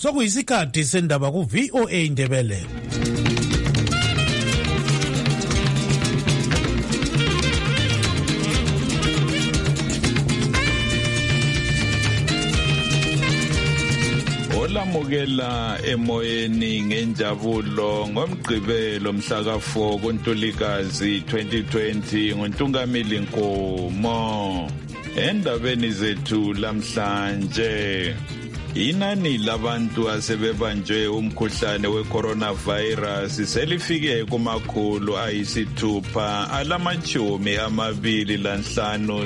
Sokuyisikhathi sendaba ku VOA Indebele. Olamukela emoyeni ngenjabulo ngomgqibelo mhla ka4 kuNtulikazi 2020 nguNtungamili Nkomo. Endabeni zethu lamhlanje, inani labantu asebebanjwe umkhuhlane we-coronavirus selifike kumakhulu ayisithupha alamachumi amabili lanhlanu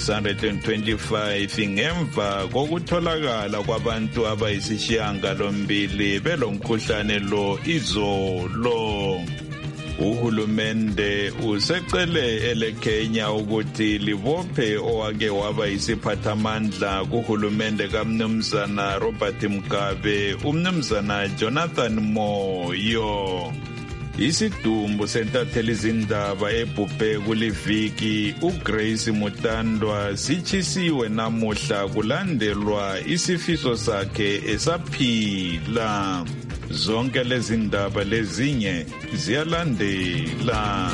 625 ngemva kokutholakala kwabantu abayisishiyagalombili belomkhuhlane lo izolo. Uhulumende usecele eleKenya ukuthi libophe owake waba yisiphathamandla kuhulumende kaMnumzana Robert Mugabe, uMnumzana Jonathan Moyo. Isidumbu sentatheli izindaba ebhubhe kuliviki uGrace Mutandwa sichisiwe namuhla kulandelwa isifiso sakhe esaphila. Zonke lezi ndaba lezinye ziyalandela.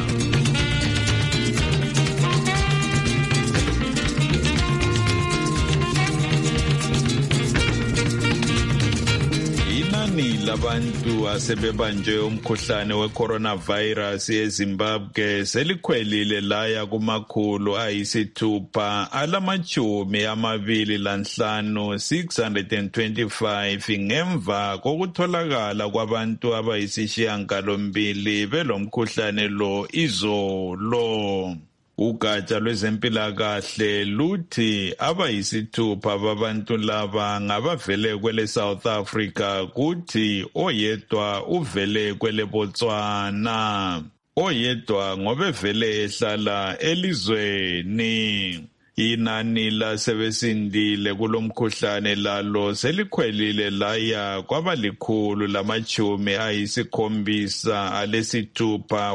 Inani labantu asebebanjwe umkhuhlane we-coronavirus eZimbabwe selikhwelile laya kumakhulu ayisithupha alamachumi amabili lanhlanu 625 ngemva kokutholakala kwabantu abayisishiyagalombili belomkhuhlane lo izolo. Ugatsha lwezempilakahle luthi abayisithupha babantu laba ngabavele kwele South Africa, kuthi oyedwa uvele kwele Botswana, oyedwa ngobevele ehlala elizweni. Inani lasebesindile kulomkhuhlane lalo selikhwelile laya kwabalikhulu lamachumi ayisikhombisa alesithupha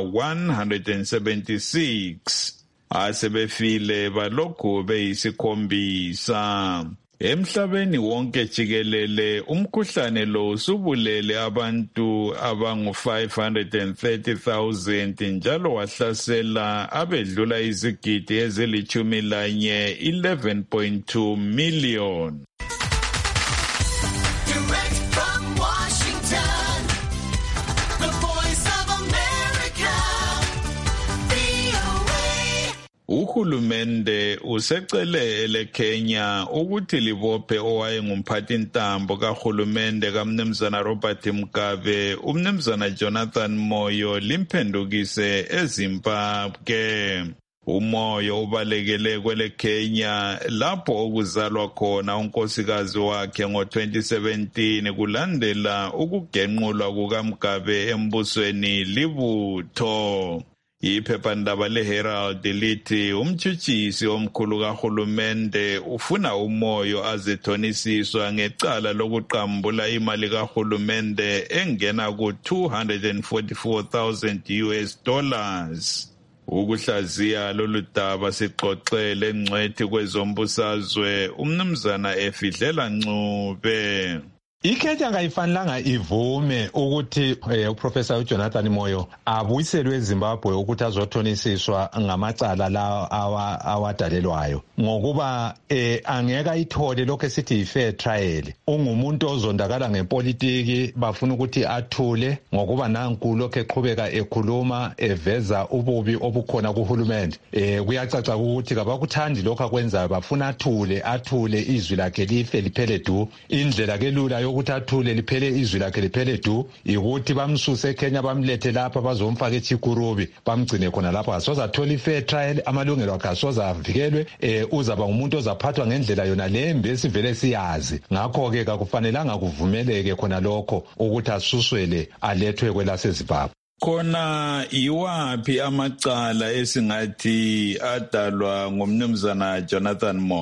176. Asebefile balokhu beyisikhombisa. Emhlabeni wonke jikelele umkhuhlane lo usubulele abantu abangu-530,000 njalo wahlasela abedlula izigidi ezili-11, 11.2 million. Uhulumende usecele eleKenya ukuthi libophe owayengumphathintambo kahulumende kaMnumzana Robert Mugabe, uMnumzana Jonathan Moyo, limphendukise eZimbabwe. Umoyo ubalekele kweleKenya lapho okuzalwa khona unkosikazi wakhe ngo-2017 kulandela ukugenqulwa kukaMugabe embusweni libutho. Iphephandaba leHerald lithi umtshutshisi omkhulu kahulumende ufuna umoyo azithonisiswa ngecala lokuqambula imali kahulumende engena ku$244,000. Ukuhlaziya lolu daba sixoxele ngcwethi kwezombusazwe uMnumzana Efidlela Ncube. IKenya kayifanelanga ivume ukuthi uProfessor Jonathan Moyo abuyiselwe eZimbabwe ukuthi azothonisiswa ngamacala la awadalelwayo, ngokuba angeke ayithole lokho esithi yi-fair trial. Ungumuntu ozondakala ngepolitiki, bafuna ukuthi athule ngokuba nanku lokho eqhubeka ekhuluma eveza ububi obukhona kuhulumende. Kuyacaca ukuthi kabakuthandi lokho akwenzayo, bafuna athule izwi lakhe life liphele du. Indlela ke lula yokuthi athule liphele izwi lakhe liphele du ikuthi bamsuse eKenya bamlethe lapha bazomfaka eChikurubi bamgcine khona lapho. Asoza athola i-fair trial, amalungelo akhe asoza avikelwe, uzaba umuntu ozaphathwa ngendlela yona lembi esivele siyazi. Ngakho-ke kakufanelanga kuvumeleke khona lokho ukuthi asuswele alethwe kwelaseZimbabwe. Khona iwaphi amacala esingathi adalwa ngumnumzana Jonathan Moyo?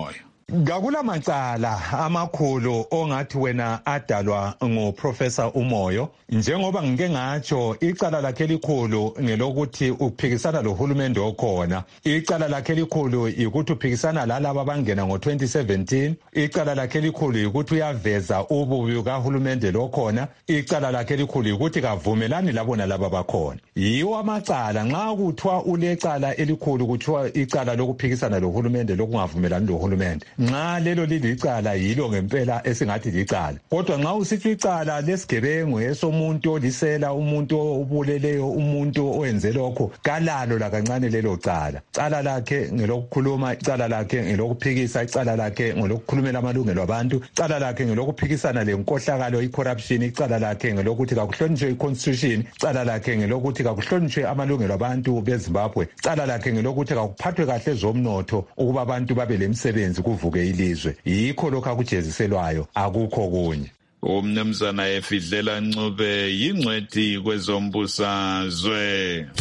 Kakula macala amakhulu ongathi wena adalwa ngoProfessor Umoyo, njengoba ngike ngatsho icala lakhe elikhulu ngelokuthi uphikisana lohulumende okhona. Icala lakhe elikhulu ukuthi uphikisana lalabo abangena ngo2017. Icala lakhe elikhulu ukuthi uyaveza ububi kahulumende lokhona. Icala lakhe elikhulu ukuthi kavumelani labona laba bakhona. Yiwo amacala nxa kuthiwa ulecala elikhulu kuthiwa icala lokuphikisana lohulumende lokungavumelani lohulumende. Nxa lelo lilicala yilo ngempela esingathi licala. Kodwa nxa usithi icala lesigebengu esomuntu olisela, umuntu obuleleyo, umuntu owenze lokho, kalalo lakancane lelo cala. Cala lakhe ngelokukhuluma, icala lakhe ngelokuphikisa, icala lakhe ngelokukhulumela amalungelo abantu, icala lakhe ngelokuphikisana lenkohlakalo icorruption, icala lakhe ngelokuthi kakuhlonishwe iconstitution, icala lakhe ngelokuthi kakuhlonishwe amalungelo abantu beZimbabwe, icala lakhe ngelokuthi kakuphathwe kahle ezomnotho ukuba abantu babe lemsebenzi kuvuke ilizwe. Yikho lokho akujeziselwayo, akukho kunye. Umnumzana Efidlela Ncube yingcwethi kwezombusazwe.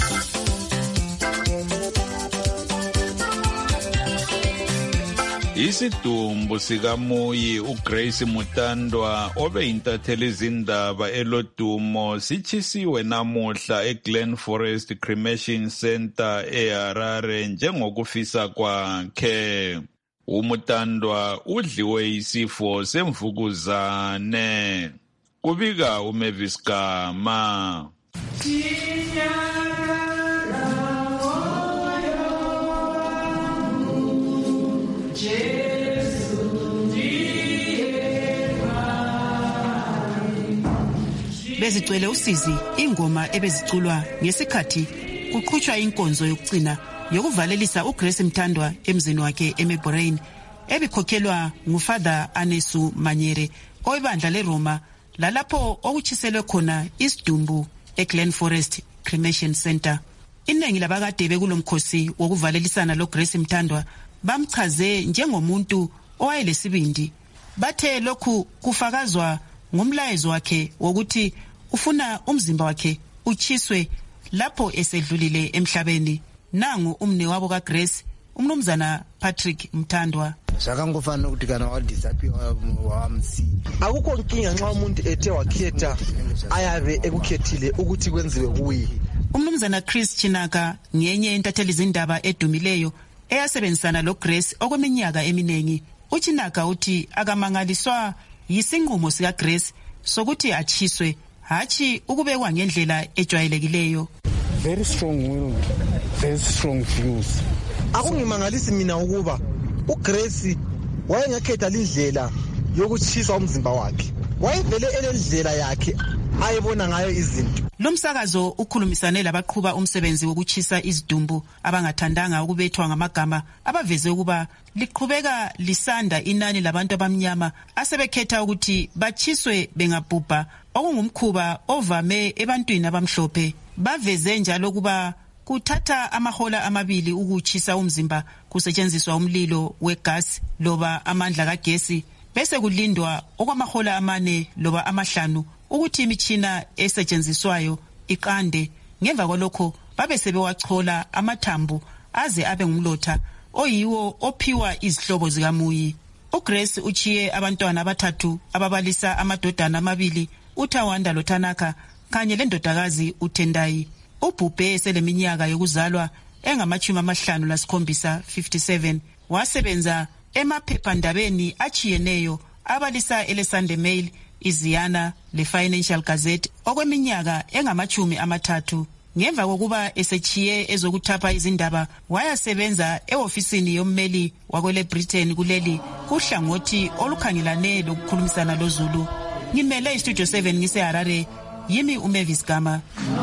Isidumbu sikaMuyi uGrace Mutandwa obeyintatheli izindaba elodumo sichisiwe namuhla eGlen Forest Cremation Center eHarare njengokufisa kwakhe. Umutandwa udliwe isifo semvukuzane. Kubika uMavis Gama. Bezicwele usizi ingoma ebeziculwa ngesikhathi kuqhutshwa inkonzo yokugcina yokuvalelisa uGrace Mtandwa emzini wakhe eMeborane ebikhokhelwa nguFather Anesu Manyere oyibandla leRoma lalapho okuchiselwe khona isidumbu eGlen Forest Cremation Center. Iningi labakade bekulomkhosi wokuvalelisana loGrace Mtandwa bamchaze njengomuntu owayelesibindi. Bathe lokhu kufakazwa ngumlayezo wakhe wokuthi ufuna umzimba wakhe uchiswe lapho esedlulile emhlabeni. Nangu umne wabo kaGrace, umnumzana Patrick Mtandwa. Sakangofana ukuthi kana wadisappear wamsi. Akukho nkinga nxa umuntu ethe wakhetha ayabe ekukhethile ukuthi kwenziwe kuyi. Umnumzana Chris Chinaka ngenye intatheli izindaba edumileyo eyasebenzisana loGrace okweminyaka eminengi. Uchinaka uthi akamangaliswa yisinqumo sikaGrace sokuthi achiswe, hachi ukubekwa ngendlela ejwayelekileyo. Very strong will, very strong views. Akungimangalisi mina ukuba uGrace wayengakhetha indlela yokuchiswa umzimba wakhe. Wayevele elendlela yakhe ayebona ngayo izinto. Lomsakazo ukhulumisane labaqhuba umsebenzi wokuchisa izidumbu abangathandanga ukubethwa ngamagama abaveze ukuba liqhubeka lisanda inani labantu abamnyama asebekhetha ukuthi bachiswe bengabhubha okungumkhuba ovame ebantwini abamhlophe. Baveze njalo ukuba kuthatha amahola amabili ukuchisa umzimba kusetshenziswa umlilo wegas loba amandla kagesi bese kulindwa okwamahola 4 loba 5 ukuthi imitshina esetshenziswayo iqande. Ngemva kwalokho babe sebewachola amathambo aze abe ngumlotha oyiwo ophiwa izihlobo zikaMuyi. uGrace uchiye abantwana abathathu ababalisa amadodana 2 uThawanda loThanaka kanye lendodakazi uTendai. Ubhubhe seleminyaka yokuzalwa engama-57 57. Wasebenza emaphephandabeni achiyeneyo abalisa eleSunday Mail, iZiyana leFinancial Gazette okweminyaka engama-30. Ngemva kokuba esechiye ezokuthapha izindaba wayasebenza eofisini yommeli wakwele Britain kuleli kuhlangothi olukhangelane lokukhulumisana loZulu. Ngimele iStudio 7 ngiseHarare, yimi uMavis Gama.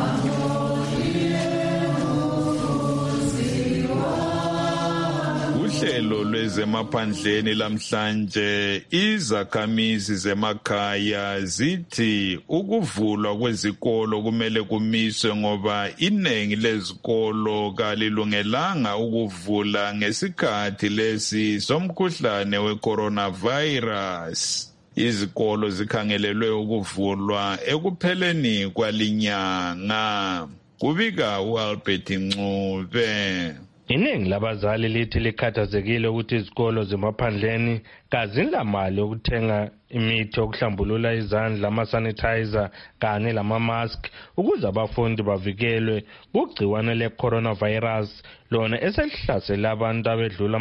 Uhlelo lwezemaphandleni lamhlanje izakhamizi zemakhaya zithi ukuvulwa kwezikolo kumele kumiswe ngoba inengi lezikolo kalilungelanga ukuvula ngesikhathi lesi somkhuhlane weCoronavirus. Izikolo zikhangelelwe ukuvulwa ekupheleni kwalinyanga. Kubika uAlbert Ncube. Iningi labazali lithi likhathazekile ukuthi izikolo zemaphandleni kazinamali yokuthenga imithi yokuhlambulula izandla, ama-sanitizer kanye lama-mask ukuze abafundi bavikelwe kugciwane le-coronavirus lona eselihlasele abantu abedlula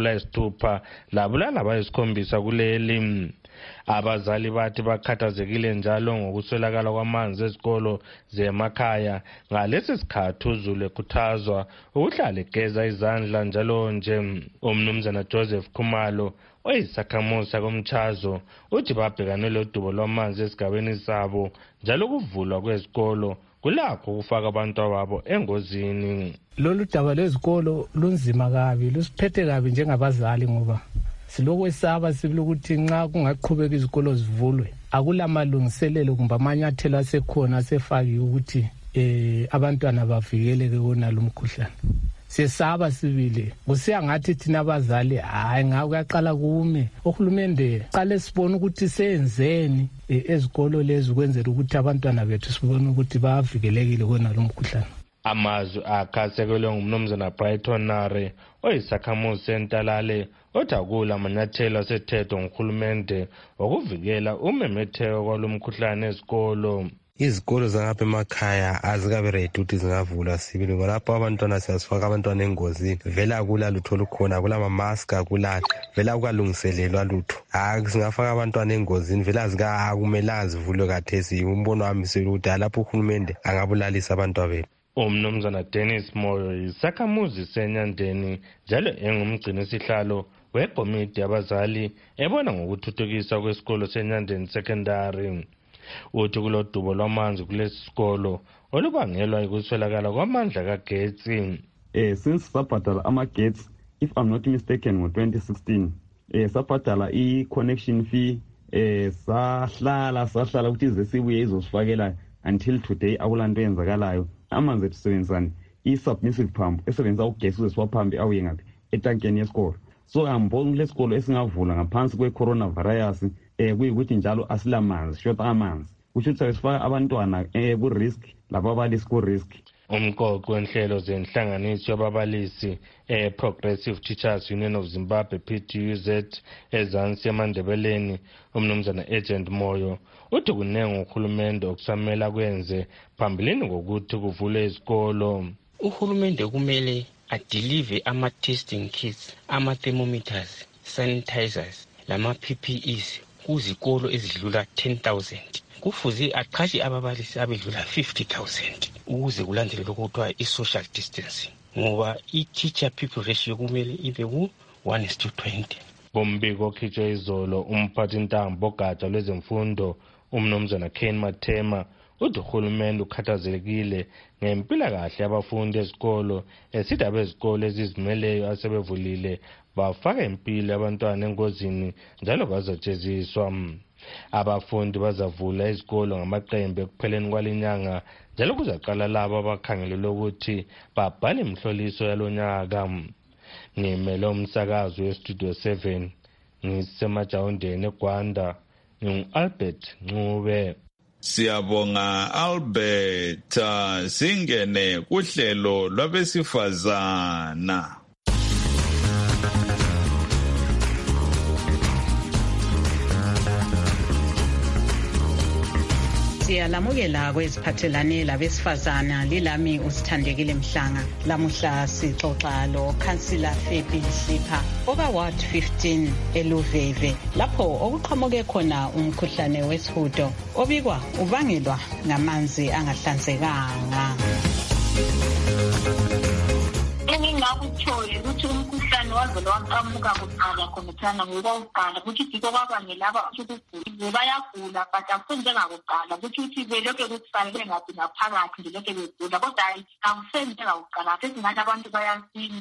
600 labulala abayisikhombisa kuleli. Abazali bathi bakhathazekile njalo ngokuswelakala kwamanzi ezikolo zemakhaya. Ngalesi sikhathi uZulu ekhuthazwa ukuhlala egeza izandla njalo nje. Umnumzana Joseph Khumalo oyisakhamuzi komchazo uthi babhekane lodubo lwamanzi esigabeni sabo njalo kuvulwa kwezikolo kulakho ukufaka abantu ababo engozini. Lolu daba lwezikolo lunzima kabi, lusiphethe kabi njengabazali ngoba silokwesaba sibili ukuthi nxa kungaqhubeka izikolo zivulwe akulamalungiselelo kumbe amanyathelo asekhona asefakiwe ukuthi abantwana bavikeleke konalo umkhuhlane. Siyesaba sibili kusiya ngathi thina abazali hayi ngakuyaqala kume uhulumende qale sibone ukuthi senzeni ezikolo lezi ukwenzela ukuthi abantwana bethu sibone ukuthi bavikelekile konalo umkhuhlane. Amazwi akhasekelwe ngumnumzana Brighton Nare oyisakhamuzi sentalale othi akula amanyathelo asethethwe nguhulumende okuvikela umemetheko kwalomkhuhlane ezikolo. Izikolo zangapha emakhaya azikabe ready ukuthi zingavulwa sibili ngoba lapho abantwana siyasifaka abantwana engozini vela kula lutho lukhona kula mamask akula vela kwalungiselelwa lutho singafaka abantwana engozini vela akumelanga zivulwe kathesi. Umbono wami ukuthi lapho uhulumende angabulalisa abantwana bethu. Umnumzana Dennis Moyo yisakhamuzi seNyandeni njalo engumgcini isihlalo wekomiti yabazali ebona ngokuthuthukisa kwesikolo seNyandeni Secondary. Uthi kulodubo lwamanzi kulesi sikolo olubangelwa yikuswelakala kwamandla kagetsi. Since sabhadala amagetsi, if I'm not mistaken, ngo-2016 sabhadala i-connection fee sahlala ukuthi ize sibuye izosifakela until today akulanto eyenzakalayo. Amanzi etusebenzisani i-submissive pump esebenzisa ugesi uze siwaphambe awuye ngaphi etankeni yesikolo. So angiboni kule sikolo esingavula ngaphansi kwe-coronavirus kuyikuthi njalo asilamanzi, shota amanzi. Kusho ukuthi sifaka abantwana ku-risk lababalisi ku-risk. Umqoqo wenhlelo zenhlanganiso yababalisi Progressive Teachers Union of Zimbabwe PTUZ ezansi eMandebeleni umnumzana Agent Moyo uthi kunenge uhulumende okusamela kwenze phambilini ngokuthi kuvule izikolo. Uhulumende kumele adeliver ama-testing kits, ama-thermometers, sanitizers lama-PPEs kuzikolo ezidlula 10,000. Kufuze aqhashi ababalisi abedlula 50,000 ukuze kulandelwe lokuthiwa i-social distancing ngoba i-teacher people ratio kumele ibe ku-1:20. Bombiko okhitshwe izolo umphathi ntambo ogatsha lwezemfundo umnumzana Ken Mathema uthi uhulumende ukhathazekile ngempilakahle yabafundi ezikolo esithi abezikolo ezizimeleyo asebevulile bafaka impilo abantwana engozini njalo bazajeziswa. Abafundi bazavula izikolo ngamaqembu ekupheleni kwalinyanga njalo kuzaqala labo abakhangelelwe ukuthi babhale imhloliso yalonyaka. Ngimele umsakazo weStudio 7 ngisemajawundeni eGwanda ngingu-Albert Ncube. Siyabonga Albert. Singene kuhlelo lwabesifazana. Siyalamukela kweziphathelane labesifazana lilami uSithandekile Mhlanga. Lamuhla sixoxa lo Councillor Fabi Sipha oka Ward 15 eLuveve lapho okuqhamuke khona umkhuhlane wesihudo obikwa ubangelwa ngamanzi angahlanzekanga. Engingakuthola ukuthi umkhuhlane wazelo waqhamuka kuqala khona ngoba uqala ukuthi diko kwabangela ukuthi bayagula but akusenjengakuqala ukuthi belokhe kufanele ngathi ngaphakathi belokhe begula kodwa akusenjengakuqala sesingathi abantu bayasinda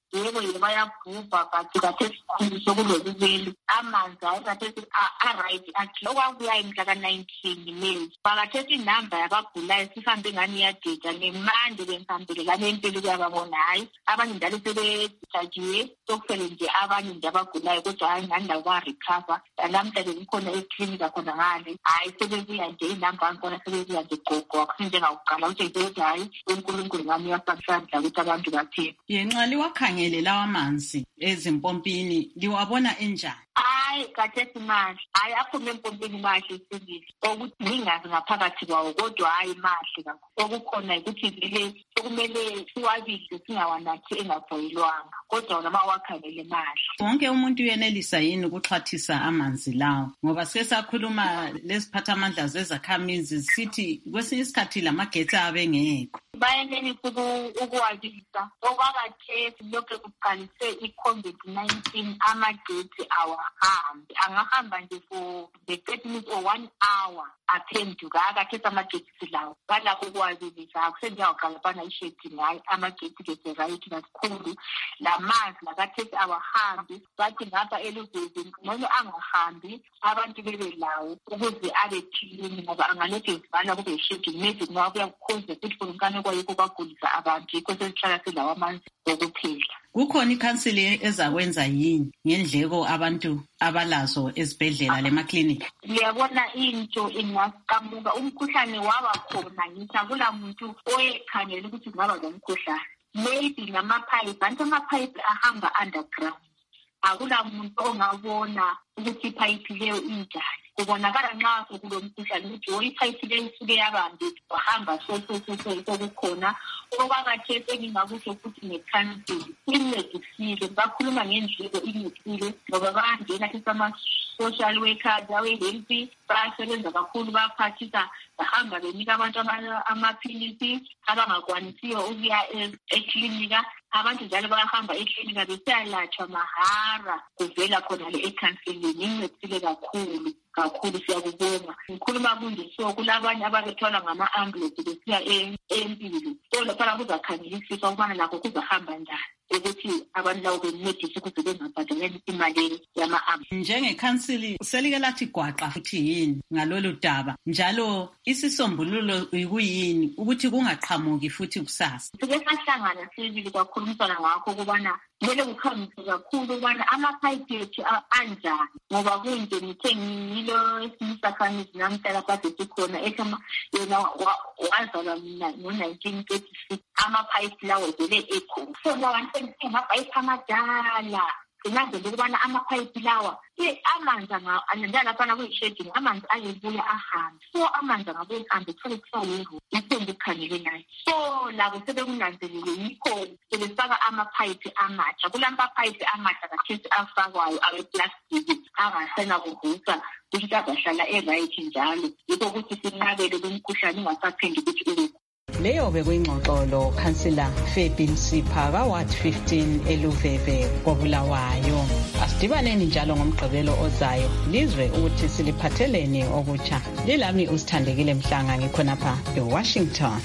yebo bayabhubha but kathesi sokulobubeli amanzi ayikathesi a-right athi okwakuyayo mhla ka-19 May bakathesi inamba yabagulayo sihambe ngani iyadeda ngemande bengihambele lami empilo kuyababona hayi abanye njalo sebethajiwe sokufele nje abanye nje abagulayo kodwa hayi ngani la kwa-recover namhla bekukhona eklinika khona ngale hayi sebebuya nje inamba yankhona sebebuya nje gogo akusinjengakuqala utshengise ukuthi hayi uNkulunkulu ngami uyasandla ukuthi abantu baphile. Yenxa liwakhangele lawa manzi ezimpompini liwabona enjani? Hayi kathesi mahle hayi aphume empompini mahle sibili ukuthi ngingazi ngaphakathi kwawo kodwa hayi mahle kakhulu okukhona ukuthi vele sokumele siwabile singawanathi engabhoyilwanga kodwa noma wakhangele mahle. Wonke umuntu uyenelisa yini ukuxhathisa amanzi lawo ngoba sesakhuluma lesiphathamandla zezakhamizi sithi kwesinye isikhathi lamagetsi abengekho bayenelisa ukuwabisa okwakathesi lokhu kuqalise i-COVID-19 amagetsi awahambi angahamba nje for the 30 minutes or 1 hour aphenduka akathesi amagetsi lawo balakho ukuwabilisa akusenjengaqalapana ishedi ngayo amagetsi ke-right kakhulu lamanzi lakathesi awahambi bathi ngapha eluzweni noma angahambi abantu bebe lawo ukuze abe clean ngoba angalokhu ezivala kube ishedi maybe ngoba kuyakukhoza futhi kunkane kwayikho kwagulisa abantu yikho sesihlala silawo amanzi okuphila. Kukhona ikhansili ezakwenza yini ngendleko abantu abalazo ezibhedlela lemaklinika? Liyabona into ingaqhamuka umkhuhlane waba khona ngithi akula muntu oyekhangela ukuthi kungaba lomkhuhlane maybe ngamapipe abantu amapipe ahamba underground akula muntu ongabona ukuthi ipipe leyo injani kubonakala nxa sokulomkhuhlane ukuthi ipipe leyo isuke yabambe wahamba sokukhona okwakathesi engingakusho futhi nekhansili imedicile bakhuluma ngendleko imedicile ngoba bangena sesama-social workers awe-health bayasebenza kakhulu bayaphathisa bahamba benika abantu amaphilisi abangakwanisiyo ukuya eklinika abantu njalo bayahamba eklinika besiyalatshwa mahara kuvela khona le ekhansilini imedicile kakhulu siyakubonga. Ngikhuluma kunje so kulabanye ababethwala ngama-ambulance besiya empilo so laphana kuzakhangelisiswa ukubana lakho kuzahamba njani ukuthi abantu lawo bencedise ukuze bengabhadaleli imali yama-ambulance. Njengekhansili selike lathi gwaqa futhi yini ngalolu daba njalo isisombululo kuyini ukuthi kungaqhamuki futhi kusasa? Sike sahlangana sibili kwakhulumisana ngakho ukubana kumele kukhambise kakhulu ukubana amapayipi ethu anjani ngoba kunje ngithe ngilo esisakhamizi namhlala kade sikhona yena wazalwa mina ngo-1936 amapayipi lawo vele ekho so lawanto amapayipi amadala sinanzela ukubana amapayipi lawa amanzi njalaphana kuyishedini amanzi ayebuya ahambe so amanzi angabuye ahambe kuthole kusayero isembe ekukhangelelayo so labo sebekunanzelele yikho sebefaka amapayipi amatsha kulamapayipi amatsha kathesi afakwayo aweplastiki angasena kuvusa ukuthi azahlala e-right njalo yikho ukuthi sinqabele kumkhuhlane ungasaphendi ukuthi ube. Leyo bekuyingxoxolo Councillor Fabi Msipha ka-Ward 15 eLuveve koBulawayo. Asidibaneni njalo ngomgqibelo ozayo lizwe ukuthi siliphatheleni okutsha. Lilami uSithandekile Mhlanga ngikhonapha eWashington.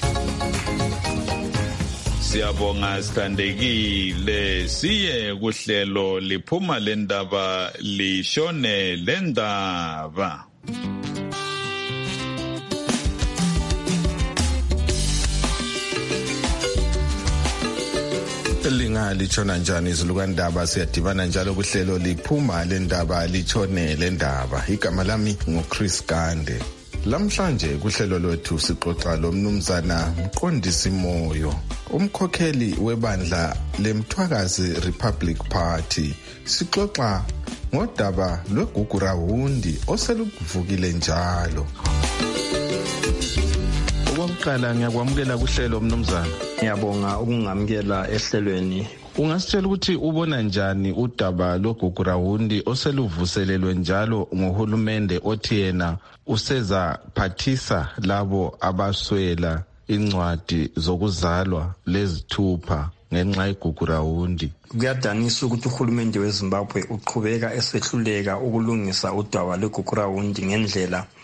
Siyabonga Sithandekile, siye kuhlelo liphuma lendaba lishone lendaba. Litshona njani izilukandaba siyadibana njalo kuhlelo liphuma lendaba litshone lendaba. Igama lami nguChris Gande. Lamhlanje kuhlelo lwethu sixoxa lomnumzana Mqondisi Moyo, umkhokheli webandla leMthwakazi Republic Party. Sixoxa ngodaba lweGugurahundi oseluvukile njalo. Okokuqala ngiyakwamukela kuhlelo mnumzana. Ngiyabonga ukungamukela ehlelweni. Ungasitshela ukuthi ubona njani udaba lweGugurahundi oseluvuselelwe njalo ngohulumende othi yena useza phathisa labo abaswela incwadi zokuzalwa lezithupha ngenxa yeGugurahundi? Kuyadanisa ukuthi uhulumende weZimbabwe uqhubeka esehluleka ukulungisa udaba lweGugurahundi ngendlela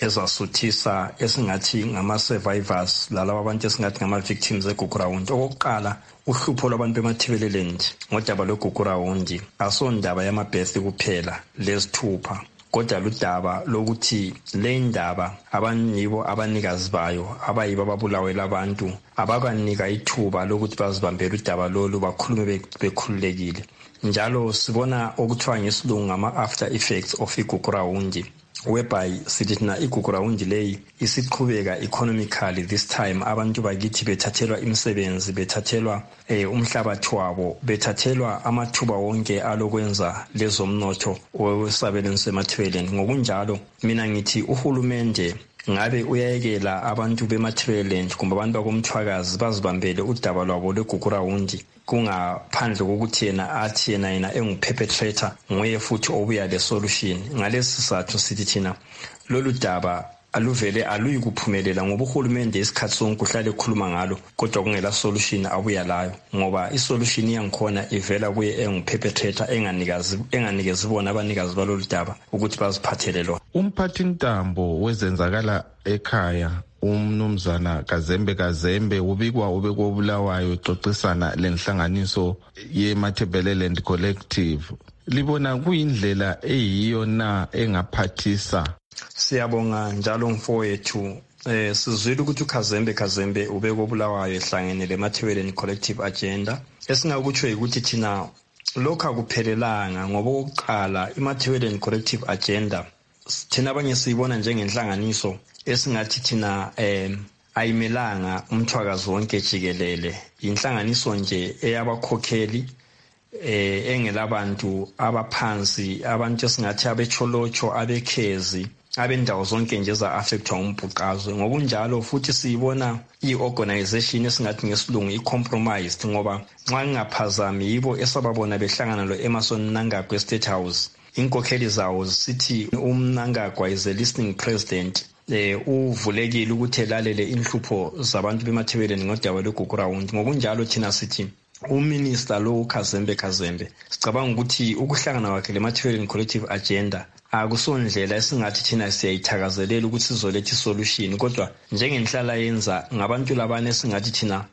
ezasuthisa esingathi ngama-survivors lalabo abantu esingathi ngama-victims eGugurawundi. Okokuqala, uhlupho lwabantu bemathebeleland ngodaba lweGugurawundi asondaba yamabhethi kuphela lezithupha, kodwa ludaba lokuthi le ndaba abanyibo abanikazi bayo abayibo ababulawela abantu ababanika ithuba lokuthi bazibambele udaba lolu bakhulume bekhululekile. Njalo sibona okuthiwa ngesilungu ngama-after effects of iGugurawundi, whereby sithi thina iGugurawundi leyi isiqhubeka economically. This time abantu bakithi bethathelwa imisebenzi, bethathelwa umhlabathi wabo, bethathelwa amathuba wonke alokwenza lezomnotho wesabelweni semathebeleland. Ngokunjalo mina ngithi uhulumende ngabe uyayekela abantu bemathebeleland kumbe abantu bakomthwakazi bazibambele udaba lwabo lweGugurawundi, kungaphandle kokuthi yena engu-perpetrator nguye futhi obuya le-solution. Ngalesi sizathu sithi thina lolu daba aluvele aluyi kuphumelela ngoba uhulumende isikhathi sonke uhlale ekhuluma ngalo kodwa kungela solution abuya layo, ngoba isolution yangikhona ivela kuye engu-perpetrator enganikezi bona abanikazi balolu daba ukuthi baziphathele lona. Umphathintambo wezenzakala ekhaya umnumzana Kazembe ubikwa ubekobulawayo exoxisana lenhlanganiso yeMathebeleland Collective. Libona kuyindlela eyiyo na engaphathisa? Siyabonga njalo mfowethu. Sizwile ukuthi uKazembe ubekobulawayo ehlangene leMathebeleland Collective agenda. Esingakutsho ukuthi thina lokho akuphelelanga, ngoba okokuqala iMathebeleland Collective agenda thina abanye siyibona njengenhlanganiso esingathi thina ayimelanga umthwakazi wonke jikelele. Inhlanganiso nje eyabakhokheli engelabantu abaphansi, abantu esingathi abecholocho, abekhezi, abendawo zonke nje za-affectwa umbhuqazwe. Ngokunjalo futhi siyibona i-organization esingathi ngesilungu i-compromised, ngoba nxa ngingaphazami yibo esababona behlangana lo-Emerson Mnangagwa e-State House. Inkokheli zawo sithi uMnangagwa is a listening president, uvulekile ukuthi elalele inhlupho zabantu bemathebeleland ngodaba lweGugurawundi. Ngokunjalo thina sithi uminister lo Kazembe sicabanga ukuthi ukuhlangana kwakhe leMathebeleland Collective agenda akusondlela esingathi thina siyayithakazelela ukuthi sizoletha isolution, kodwa njengenhlala yenza ngabantu labane esingathi thina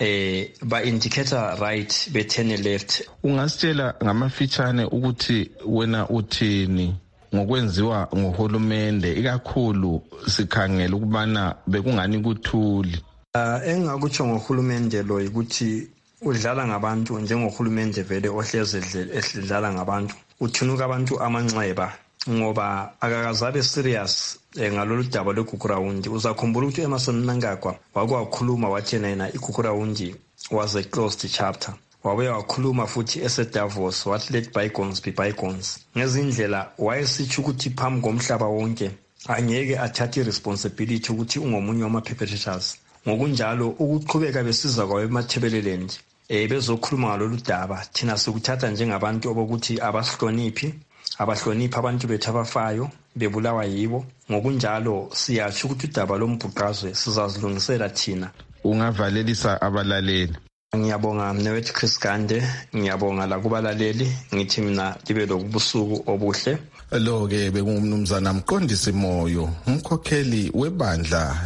ba-indicator right bethene left. Ungasitshela ngamafitshane ukuthi wena uthini ngokwenziwa ngohulumende, ikakhulu sikhangela ukubana bekungani kuthuli? Engakutsho ngohulumende lo ukuthi udlala ngabantu njengohulumende vele ohleze edlala ngabantu, uthunuka abantu amanxeba ngoba akakazabe serious ngalolu daba lweGugurawundi. Uzakhumbula ukuthi Emerson Mnangagwa wakwakhuluma wathi yena iGugurawundi was a closed chapter. Wabuye wakhuluma futhi eseDavos wathi let bygones be bygones. Ngezindlela wayesitsho ukuthi phambi komhlaba wonke angeke athathe responsibility ukuthi ungomunye wama-perpetrators. Ngokunjalo ukuqhubeka besiza kwayo eMathebeleland bezokhuluma ngalolu daba thina sikuthatha njengabantu abokuthi abahloniphi abantu bethu abafayo bebulawa yibo. Ngokunjalo siyatsho ukuthi udaba lombhuqazwe sizazilungisela thina. Ungavalelisa abalaleli? Ngiyabonga mnewethu Chris Gande, ngiyabonga la kubalaleli, ngithi mina libe lokubusuku obuhle. Lo-ke bekungumnumzana Mqondisi Moyo, umkhokheli webandla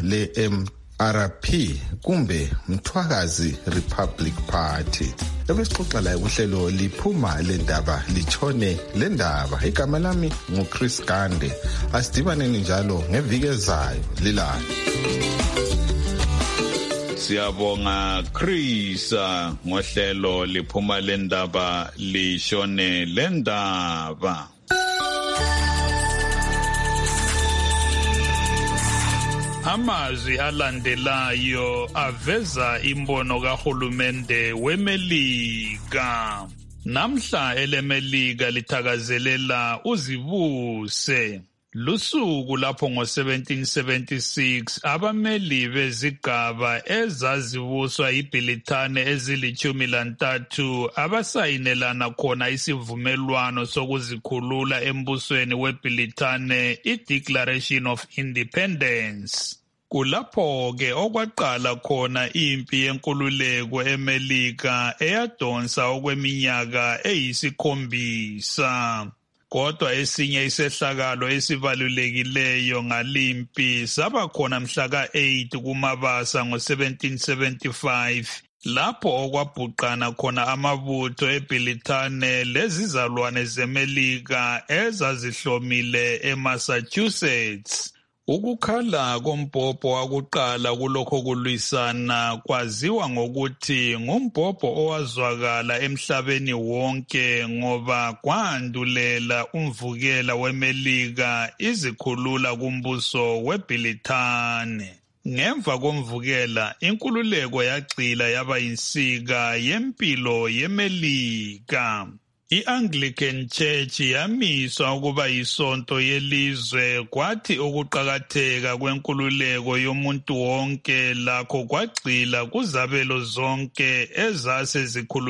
le-MRP kumbe Mthwakazi Republic Party. Ebesixoxa la uhlelo liphuma lendaba litshone lendaba. Igama lami nguChris Gande. Asidibaneni njalo ngeviki ezayo lilala. Siyabonga Chris ngohlelo liphuma lendaba lishone lendaba. Amazwi alandelayo aveza imbono kahulumende weMelika. Namhla eleMelika lithakazelela uzibuse. Lusuku lapho ngo-1776 abameli bezigaba ezazibuswa iBhilithane ezili-13 abasayinelana khona isivumelwano sokuzikhulula embusweni weBhilithane, i-Declaration of Independence. Kulapho-ke okwaqala khona impi yenkululeko eMelika eyadonsa okweminyaka 7. Kodwa esinye isehlakalo esibalulekileyo ngalimpi saba khona mhla ka-8 kuMabasa ngo-1775 lapho okwabhuqana khona amabutho eBrithani lezizalwane zeMelika ezazihlomile eMassachusetts. Ukukhala kombhobho wakuqala kulokho kulwisana kwaziwa ngokuthi ngumbhobho owazwakala emhlabeni wonke ngoba kwandulela umvukela weMelika izikhulula kumbuso weBrithani. Ngemva komvukela, inkululeko yagxila yaba yinsika yempilo yeMelika. I-Anglican Church yamiswa ukuba yisonto yelizwe kwathi ukuqakatheka kwenkululeko yomuntu wonke lakho kwagxila kuzabelo zonke ezase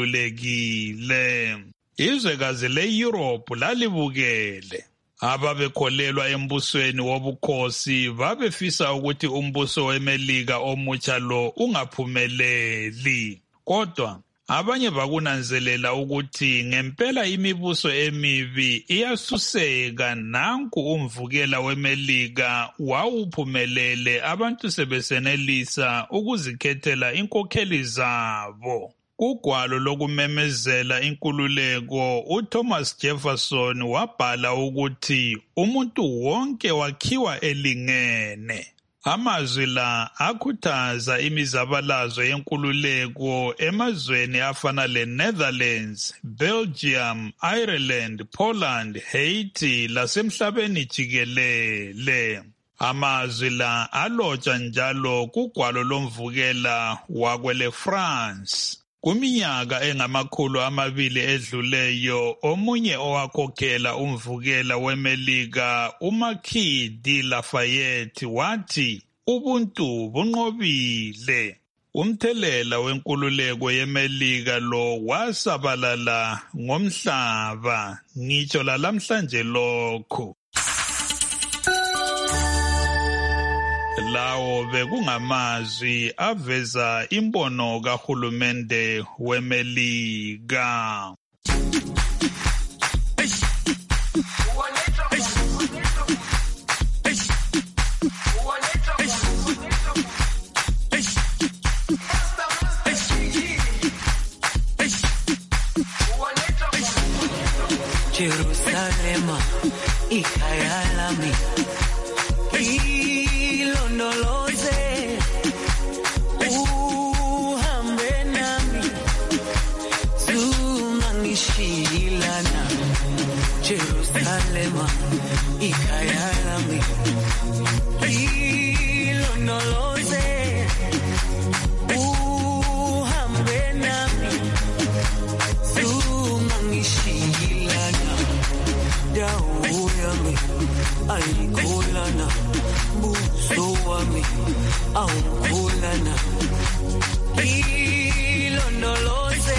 zikhululekile. Izwekazi le-Europe lalibukele. Ababekholelwa embusweni wobukhosi babefisa ukuthi umbuso weMelika omutsha lo ungaphumeleli. Kodwa abanye bakunanzelela ukuthi ngempela imibuso emibi iyasuseka. Nanku umvukela weMelika wawuphumelele, abantu sebesenelisa ukuzikhethela inkokheli zabo. Kugwalo lokumemezela inkululeko, uThomas Jefferson wabhala ukuthi umuntu wonke wakhiwa elingene. Amazwi la akhuthaza imizabalazo yenkululeko emazweni afana leNetherlands, Belgium, Ireland, Poland, Haiti lasemhlabeni jikelele. Amazwi la alotshwa njalo kugwalo lomvukela wakwele France. Kuminyaka engamakhulu 200 edluleyo, omunye owakhokhela umvukela weMelika, uMarquis de Lafayette, wathi ubuntu bunqobile. Umthelela wenkululeko yeMelika lo wasabalala ngomhlaba, ngitsho lalamhlanje lokho. Lawo bekungamazwi aveza imbono kahulumende weMelika. Jerusalema, ikhaya lami. Ilondoloze, uhambe nami, zungangishilana. Jerusalema, ikhaya lami. Ilondoloze, uhambe nami, zungangishilana. Dawo yami ayikholana, buso wami awukholana. Ilondoloze,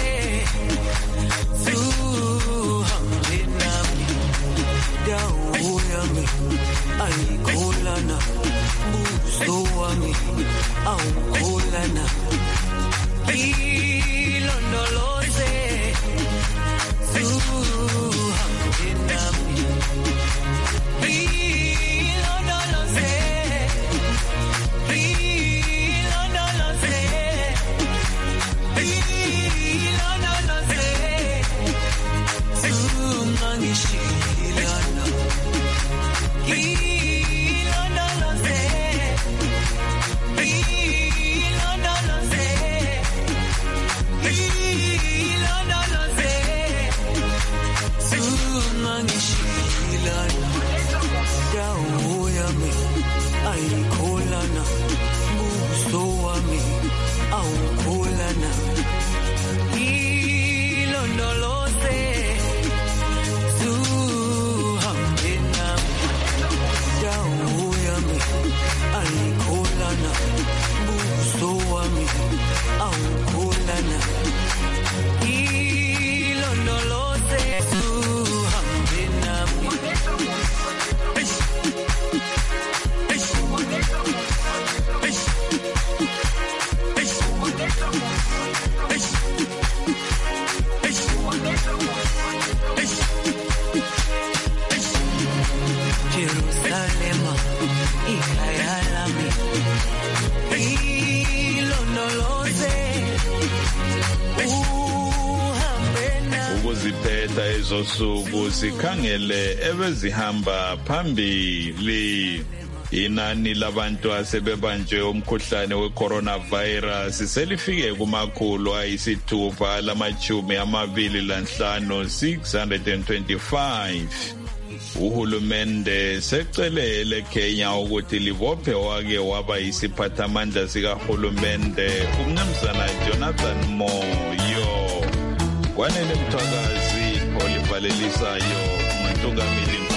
zuhambe nami. Dawo yami ayikholana, buso wami awukholana. Ilondoloze, zuhambe nami. Ayikholana, buso wami awukholana. Ilondoloze, zuhambe nami. Dawo yami ayikholana, buso wami awukholana. Ilondoloze, zuhambe nami. ukuziphetha ezosuku sikhangele ebezihamba phambili. Inani labantu asebebanjwe umkhuhlane we-coronavirus selifike kumakhulu ayisithupha lamachumi amabili lanhlanu 625. Uhulumende secelele Kenya ukuthi libophe wake waba yisiphathamandla sikahulumende umnumzana Jonathan Moyo. Kwanele Mthwakazi olivalelisayo uMongameli